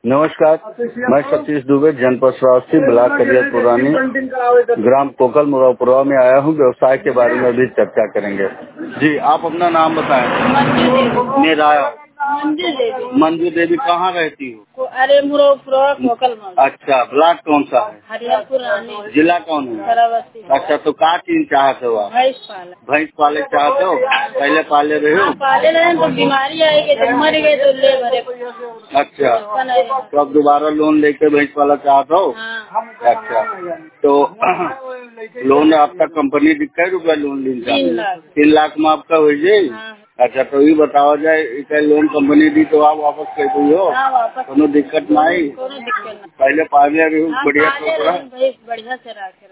नमस्कार, मैं सतीश दुबे, जनपद श्रावस्ती, ब्लॉक करियर पुरानी, ग्राम कोकल मुरापुरा में आया हूँ। व्यवसाय के बारे में भी चर्चा करेंगे। जी, आप अपना नाम बताएं। मेरा मंजू देवी। कहाँ रहती हो? अरे मुरापुरा कोकल। अच्छा, ब्लॉक कौन सा है? हरियापुर। जिला कौन है? श्रावस्ती। अच्छा, तो क्या चीज चाहते हो आप? भैंस पाले चाहते हो? पहले पाले रहे हो? पाले रहे तो बीमारी आएगी तो मर गए तो ले भरे। अच्छा, तो अब दोबारा लोन लेके भैंस पाला चाहते हो? अच्छा, तो लोन आपका कंपनी कै रुपया लोन ली? 3 लाख में आपका हो जाए। अच्छा, तो ये बताओ जाए लोन कंपनी दी तो आप वापस कर दी हो? कोनो दिक्कत नहीं? पहले पाले रहे बढ़िया? बढ़िया से रखे।